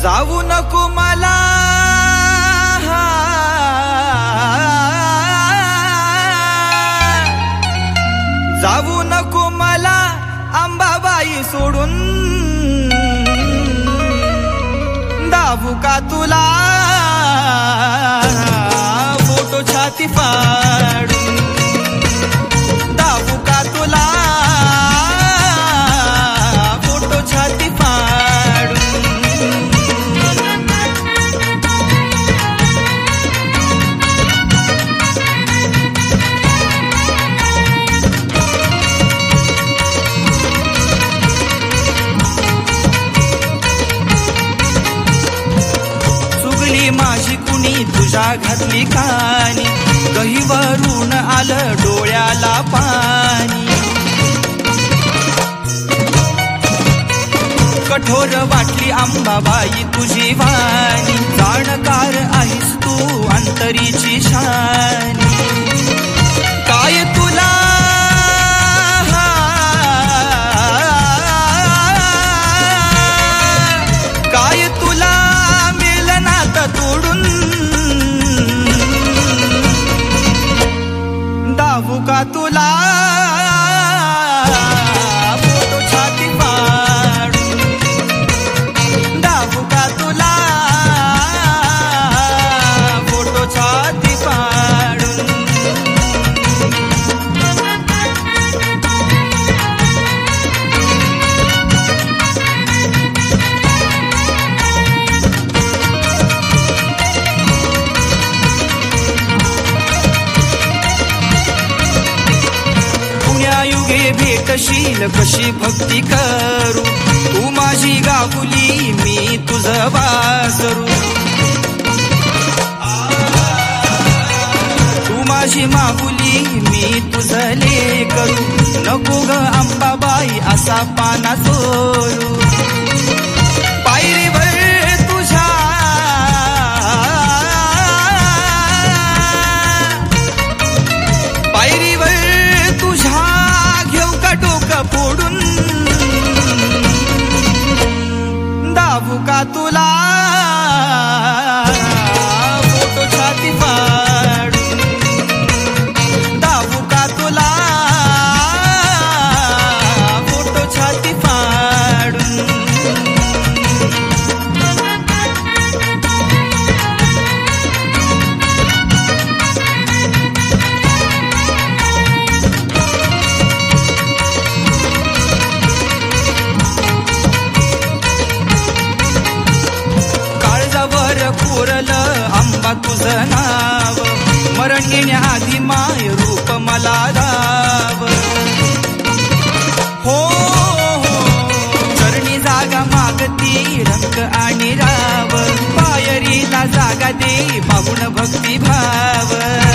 जाऊ नको मला जाऊ नको मला अंबाबाई सोडून दाबू का तुला फोटो छाती फाडून दाबू का तुला फोटो छाती फाडून माझी कुणी तुझ्या घातली कानी गहीवरून आलं डोळ्याला पाणी कठोर वाटली अंबाबाई तुझी वाणी जाणकार आहेस तू अंतरीची शानी काय तुला काय तुला तोडून दाबू का तुला फोटो छाती फाडून दाबू का तुला फोटो छाती फाडून भेटशील कशी भक्ती करू तू माझी गाबुली मी तुझं वासरू तू माझी माबुली मी तुझं लेकरू नको ग अंबाबाई असा पाना सोरू पायरीवर तुझ्या पायरीवर तुझ्या डोकं फोडून दाबू का तुला फोटो छाती फाडून दाबू का तुला फोटो छाती फाडून कोरलं अंबा तुझं नाव मरण घेण्याआधी माय रूप मला दाव हो हो चरणी जागा मागती रंग आणि राव पायरीला जागा दे पाहून भक्ती भाव